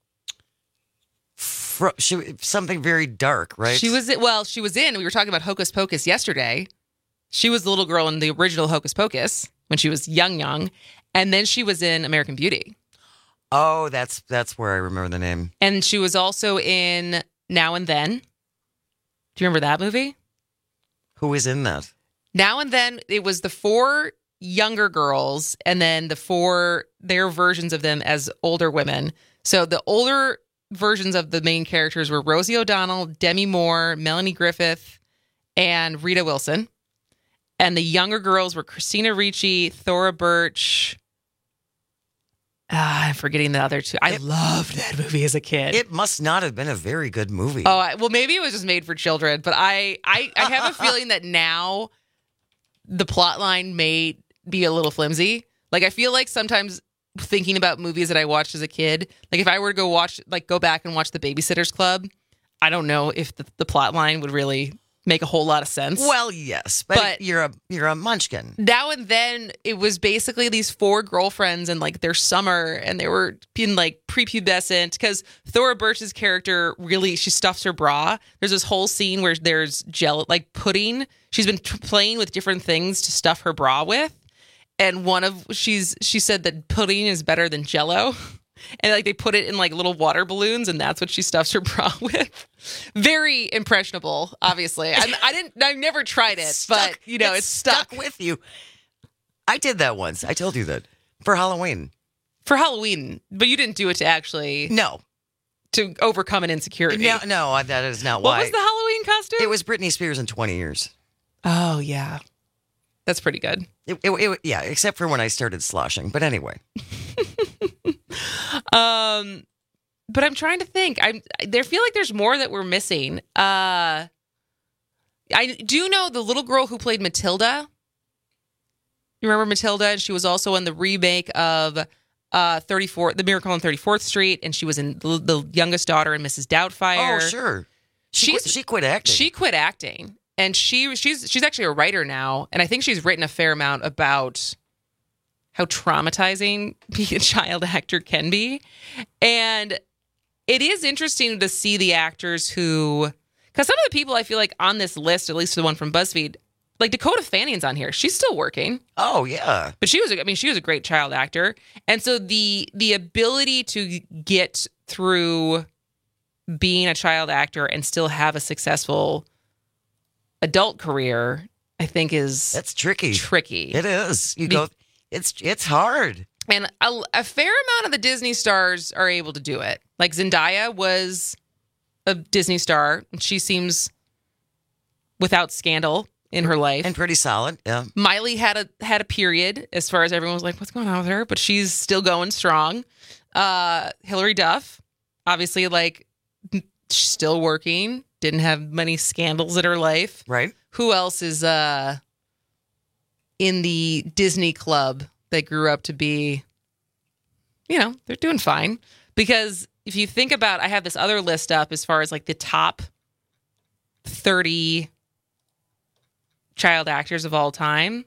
Something very dark, right? We were talking about Hocus Pocus yesterday. She was the little girl in the original Hocus Pocus when she was young. And then she was in American Beauty. Oh, that's where I remember the name. And she was also in Now and Then. Do you remember that movie? Who was in that? Now and Then, it was the 4 younger girls and then their versions of them as older women. So the older versions of the main characters were Rosie O'Donnell, Demi Moore, Melanie Griffith, and Rita Wilson. And the younger girls were Christina Ricci, Thora Birch. I'm forgetting the other two. I loved that movie as a kid. It must not have been a very good movie. Oh, well, maybe it was just made for children, but I have a feeling that now the plot line may be a little flimsy. Like, I feel like sometimes thinking about movies that I watched as a kid, like if I were to go back and watch The Babysitter's Club, I don't know if the plot line would really make a whole lot of sense. Well, yes, but you're a munchkin. Now and Then, it was basically these 4 girlfriends and like their summer, and they were being like prepubescent because Thora Birch's character she stuffs her bra. There's this whole scene where there's like pudding. She's been playing with different things to stuff her bra with. And she said that pudding is better than Jell-O. And like they put it in like little water balloons, and that's what she stuffs her bra with. Very impressionable, obviously. I've never tried it, but it's stuck with you. I did that once. I told you that for Halloween. But you didn't do it to actually to overcome an insecurity. No, that is not why. What was the Halloween costume? It was Britney Spears in 20 Years. Oh yeah, that's pretty good. Yeah, except for when I started sloshing. But anyway. But I'm trying to think. I feel like there's more that we're missing. I do know the little girl who played Matilda. You remember Matilda? She was also in the remake of The Miracle on 34th Street, and she was in the youngest daughter in Mrs. Doubtfire. Oh, sure. She quit acting. She quit acting, and she's actually a writer now, and I think she's written a fair amount about how traumatizing being a child actor can be. And it is interesting to see the actors who, because some of the people I feel like on this list, at least the one from BuzzFeed, like Dakota Fanning's on here. She's still working. Oh, yeah. But she was a great child actor. And so the ability to get through being a child actor and still have a successful adult career, I think that's tricky. Tricky. It is. It's hard. And a fair amount of the Disney stars are able to do it. Like Zendaya was a Disney star, and she seems without scandal in her life. And pretty solid, yeah. Miley had a period as far as everyone was like, what's going on with her? But she's still going strong. Hilary Duff, obviously, like, she's still working. Didn't have many scandals in her life. Right. Who else is in the Disney club that grew up to be, they're doing fine. Because if you think about, I have this other list up as far as like the top 30 child actors of all time.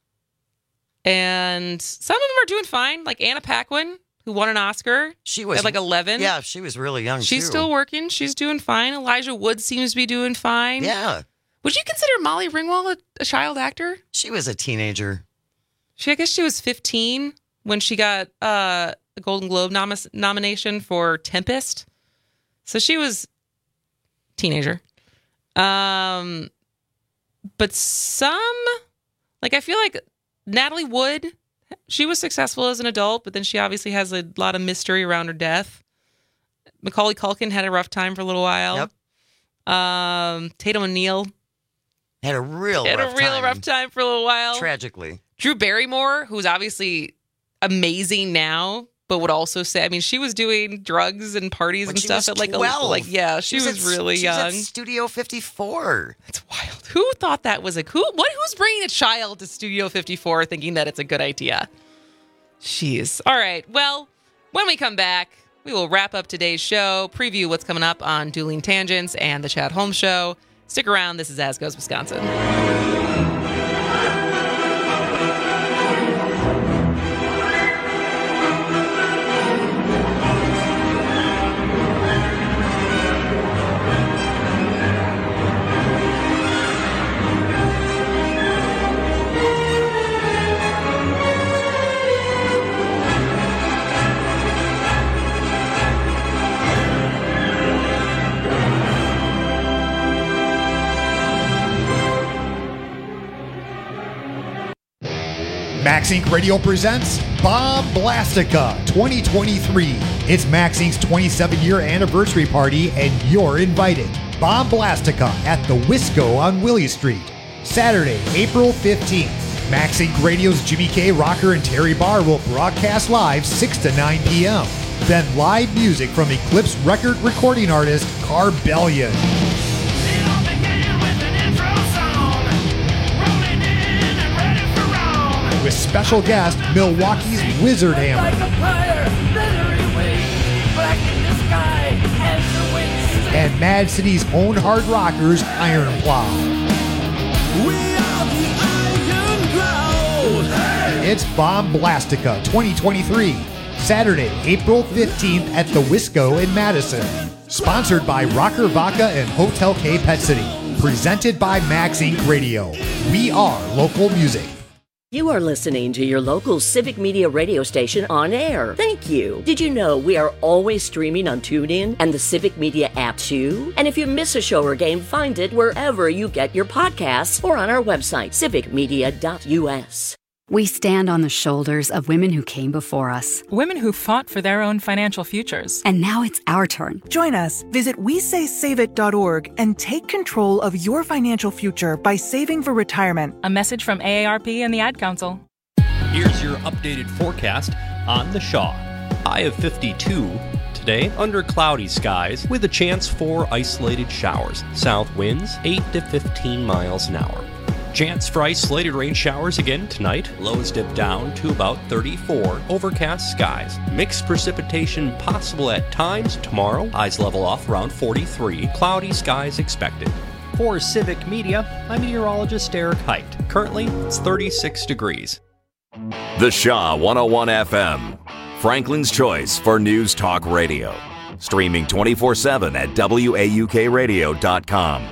And some of them are doing fine. Like Anna Paquin, who won an Oscar. She was at like 11. Yeah, she was really young, She's still working. She's doing fine. Elijah Wood seems to be doing fine. Yeah. Would you consider Molly Ringwald a child actor? She was a teenager. I guess she was 15 when she got a Golden Globe nomination for Tempest. So she was a teenager. But some, like, I feel like Natalie Wood, she was successful as an adult, but then she obviously has a lot of mystery around her death. Macaulay Culkin had a rough time for a little while. Yep. Tatum O'Neal had a real rough time for a little while. Tragically. Drew Barrymore, who's obviously amazing now, but would also say, I mean, she was doing drugs and parties and stuff at like 12. She was really young. She was at Studio 54. That's wild. Who thought that was who's bringing a child to Studio 54 thinking that it's a good idea? Jeez. All right. Well, when we come back, we will wrap up today's show, preview what's coming up on Dueling Tangents and the Chad Holmes Show. Stick around. This is As Goes Wisconsin. Max Inc. Radio presents Bomb Blastica 2023. It's Max Inc.'s 27-year anniversary party, and you're invited. Bomb Blastica at the Wisco on Willie Street. Saturday, April 15th. Max Inc. Radio's Jimmy K. Rocker and Terry Barr will broadcast live 6 to 9 p.m. Then live music from Eclipse record recording artist Carbellion. With special guest Milwaukee's Wizard Hammer and Mad City's own hard rockers Iron Plow. It's Bomb Blastica 2023, Saturday, April 15th at the Wisco in Madison. Sponsored by Rocker Vodka and Hotel K Pet City. Presented by Max Inc. Radio. We are local music. You are listening to your local Civic Media radio station on air. Thank you. Did you know we are always streaming on TuneIn and the Civic Media app too? And if you miss a show or game, find it wherever you get your podcasts or on our website, civicmedia.us. We stand on the shoulders of women who came before us. Women who fought for their own financial futures. And now it's our turn. Join us. Visit WeSaySaveIt.org and take control of your financial future by saving for retirement. A message from AARP and the Ad Council. Here's your updated forecast on the Shaw. High of 52 Thursday, under cloudy skies with a chance for isolated showers. South winds 8 to 15 miles an hour. Chance for isolated rain showers again tonight. Lows dip down to about 34. Overcast skies. Mixed precipitation possible at times tomorrow. Highs level off around 43. Cloudy skies expected. For Civic Media, I'm meteorologist Eric Height. Currently, it's 36 degrees. The Shaw 101 FM, Franklin's choice for news talk radio. Streaming 24/7 at WAUKradio.com.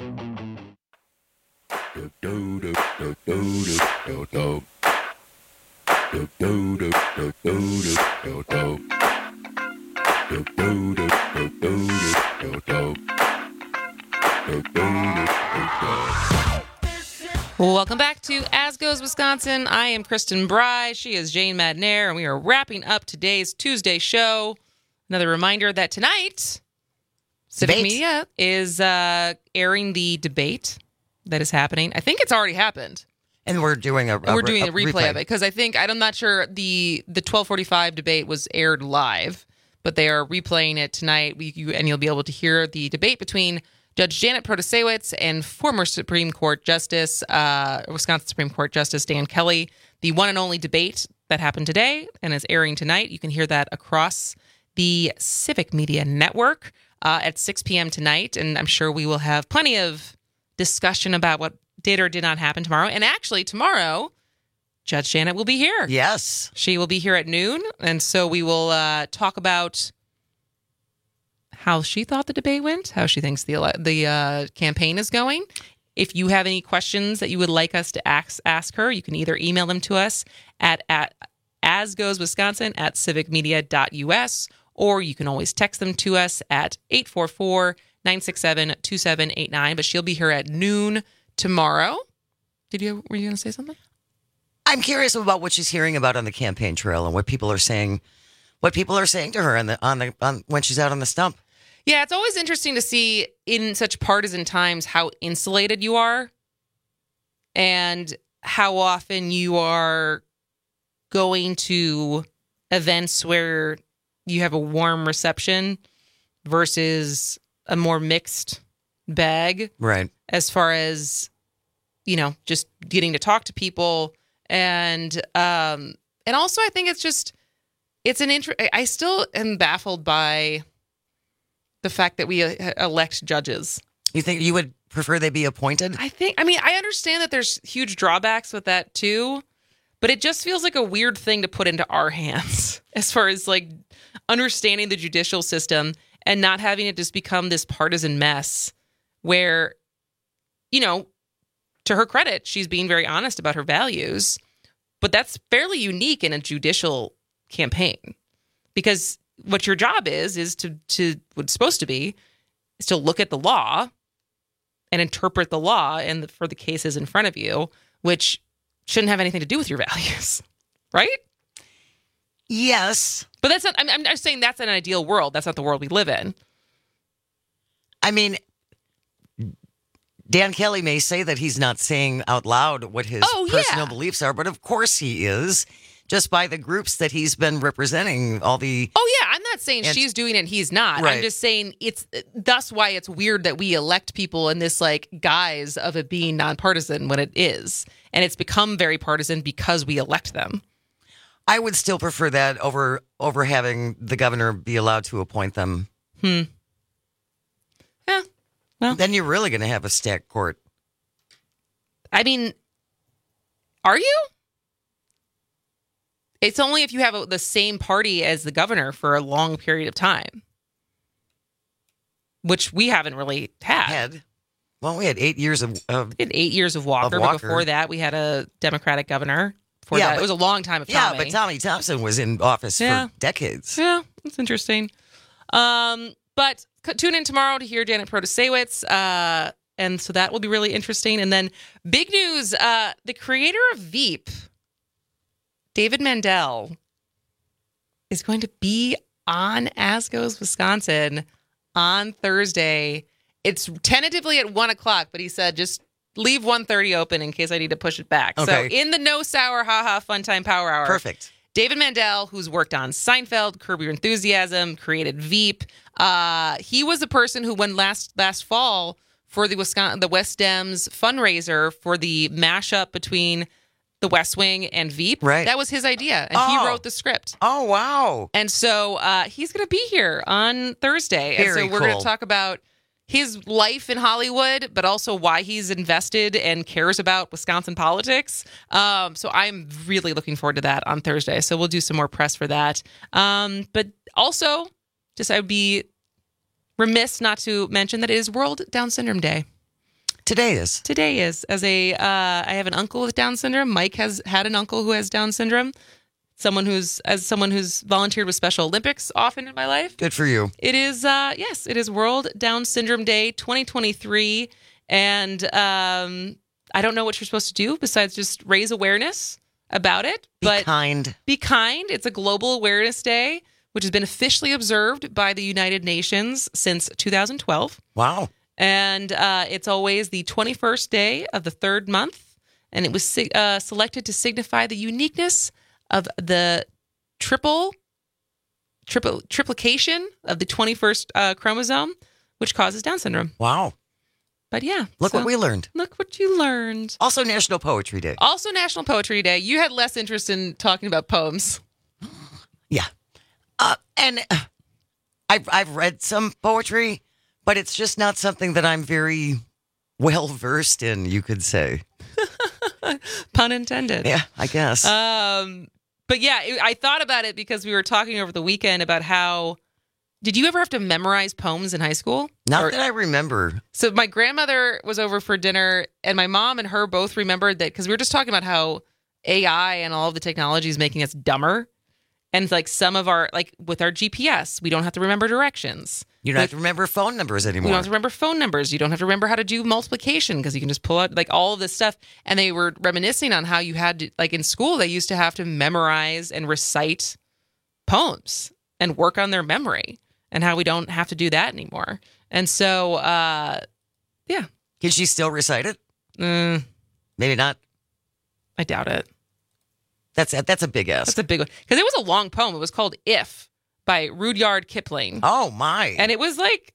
Welcome back to As Goes Wisconsin. I am Kristen Bry. She is Jane Madnair, and we are wrapping up today's Tuesday show. Another reminder that tonight, Civic Media is airing the debate that is happening. I think it's already happened. And we're doing a replay of it, because I'm not sure the 12:45 debate was aired live, but they are replaying it tonight. And you'll be able to hear the debate between Judge Janet Protasiewicz and former Wisconsin Supreme Court Justice Dan Kelly. The one and only debate that happened today and is airing tonight. You can hear that across the Civic Media Network at 6 p.m. tonight, and I'm sure we will have plenty of discussion about what did or did not happen tomorrow. And actually, tomorrow, Judge Janet will be here. Yes. She will be here at noon, and so we will talk about how she thought the debate went, how she thinks the campaign is going. If you have any questions that you would like us to ask her, you can either email them to us at asgoeswisconsin@civicmedia.us, or you can always text them to us at 844-967-2789. But she'll be here at noon tomorrow. Were you going to say something? I'm curious about what she's hearing about on the campaign trail and what people are saying. What people are saying to her on when she's out on the stump. Yeah, it's always interesting to see in such partisan times how insulated you are and how often you are going to events where you have a warm reception versus a more mixed bag. Right. As far as, just getting to talk to people. And also I think I still am baffled by the fact that we elect judges. You think you would prefer they be appointed? I understand that there's huge drawbacks with that too, but it just feels like a weird thing to put into our hands as far as like understanding the judicial system and not having it just become this partisan mess where, to her credit, she's being very honest about her values, but that's fairly unique in a judicial campaign, because what your job is to what's supposed to be is to look at the law and interpret the law for the cases in front of you, which shouldn't have anything to do with your values, right? Yes. But that's not, I'm just saying that's an ideal world. That's not the world we live in. I mean, Dan Kelly may say that he's not saying out loud what his personal beliefs are, but of course he is, just by the groups that he's been representing, all the... Oh, yeah, I'm not saying she's doing it and he's not. Right. I'm just saying that's why it's weird that we elect people in this guise of it being nonpartisan when it is. And it's become very partisan because we elect them. I would still prefer that over having the governor be allowed to appoint them. Yeah. Well, then you're really going to have a stacked court. I mean, are you? It's only if you have the same party as the governor for a long period of time, which we haven't really had. Well, we had 8 years of... We had 8 years of Walker, but before that, we had a Democratic governor. Before that, it was a long time of Tommy. Yeah, but Tommy Thompson was in office for decades. Yeah, that's interesting. But tune in tomorrow to hear Janet Protasiewicz, and so that will be really interesting. And then big news, the creator of Veep, David Mandel, is going to be on As Goes Wisconsin on Thursday. It's tentatively at 1 o'clock, but he said just leave 1:30 open in case I need to push it back. Okay. So in the No Sour Haha Fun Time Power Hour. Perfect. David Mandel, who's worked on Seinfeld, Curb Your Enthusiasm, created Veep. He was the person who won last fall for the West Dems fundraiser for the mashup between The West Wing and Veep. Right. That was his idea, and he wrote the script. Oh, wow. And so he's going to be here on Thursday. Very and so we're going cool. to talk about his life in Hollywood, but also why he's invested and cares about Wisconsin politics. So I'm really looking forward to that on Thursday. So we'll do some more press for that. But also, I would be remiss not to mention that it is World Down Syndrome Day. Today is. I have an uncle with Down syndrome. Mike has had an uncle who has Down syndrome. Someone who's volunteered with Special Olympics often in my life. Good for you. It is, it is World Down Syndrome Day 2023. And I don't know what you're supposed to do besides just raise awareness about it. Be kind. Be kind. It's a global awareness day, which has been officially observed by the United Nations since 2012. Wow. And it's always the 21st day of the third month. And it was selected to signify the uniqueness of the triplication of the 21st chromosome, which causes Down syndrome. Wow. But yeah. Look what we learned. Look what you learned. Also National Poetry Day. Also National Poetry Day. You had less interest in talking about poems. Yeah. And I've read some poetry, but it's just not something that I'm very well versed in, you could say. Pun intended. Yeah, I guess. But yeah, I thought about it because we were talking over the weekend about how, did you ever have to memorize poems in high school? Not that I remember. So my grandmother was over for dinner, and my mom and her both remembered that, because we were just talking about how AI and all of the technology is making us dumber. And like some of our, like with our GPS, we don't have to remember directions. You don't have to remember phone numbers anymore. You don't have to remember phone numbers. You don't have to remember how to do multiplication because you can just pull out like all of this stuff. And they were reminiscing on how you had to, like in school, they used to have to memorize and recite poems and work on their memory, and how we don't have to do that anymore. And so, yeah. Can she still recite it? Maybe not. I doubt it. That's a big ask. That's a big one. Because it was a long poem. It was called If by Rudyard Kipling. Oh, my. And it was like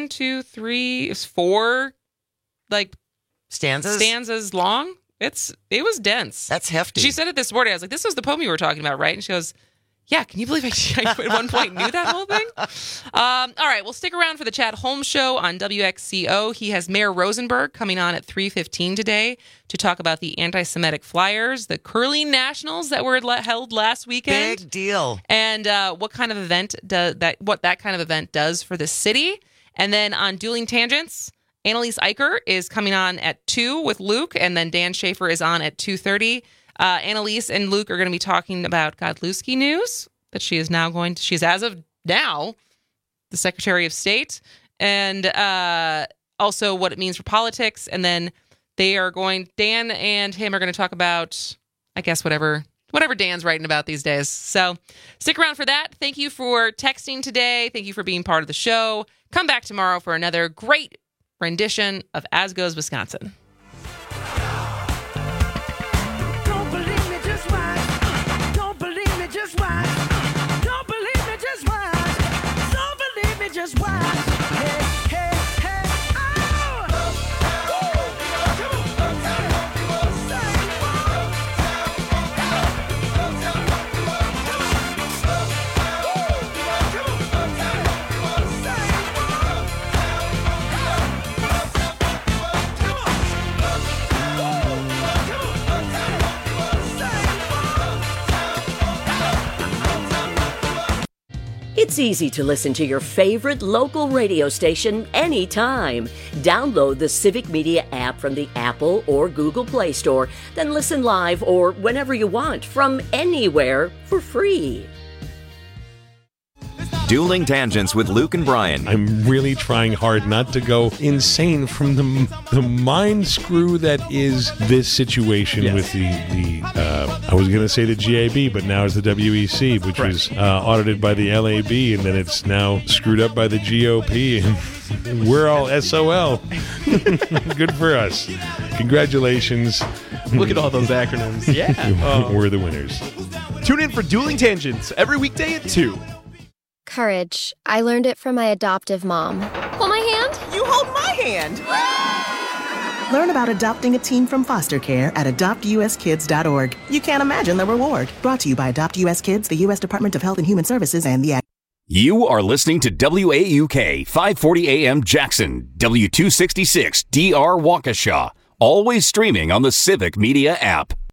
4 like stanzas long. It was dense. That's hefty. She said it this morning. I was like, this was the poem you were talking about, right? And she goes, yeah, can you believe I at one point knew that whole thing? All right, well, stick around for the Chad Holmes Show on WXCO. He has Mayor Rosenberg coming on at 3:15 today to talk about the anti-Semitic flyers, the curling nationals that were held last weekend. Big deal. And what kind of event that kind of event does for the city. And then on Dueling Tangents, Annalise Eicher is coming on at 2 with Luke, and then Dan Schaefer is on at 2:30. Annalise and Luke are going to be talking about Godlewski news that she is as of now, the Secretary of State, and also what it means for politics. And then Dan and him are going to talk about, I guess, whatever Dan's writing about these days. So stick around for that. Thank you for texting today. Thank you for being part of the show. Come back tomorrow for another great rendition of As Goes Wisconsin. Just watch. Hey, hey, hey, It's easy to listen to your favorite local radio station anytime. Download the Civic Media app from the Apple or Google Play Store, then listen live or whenever you want from anywhere for free. Dueling Tangents with Luke and Brian. I'm really trying hard not to go insane from the mind screw that is this situation with the I was going to say the GAB, but now it's the WEC, which was audited by the LAB, and then it's now screwed up by the GOP, and we're all SOL. Good for us. Congratulations. Look at all those acronyms. Yeah. We're the winners. Tune in for Dueling Tangents every weekday at 2. Courage. I learned it from my adoptive mom. Hold my hand. You hold my hand. Learn about adopting a teen from foster care at adoptuskids.org. You can't imagine the reward. Brought to you by Adopt US Kids, the U.S. Department of Health and Human Services, and the You are listening to WAUK 540 AM Jackson, W266 DR Waukesha, always streaming on the Civic Media app.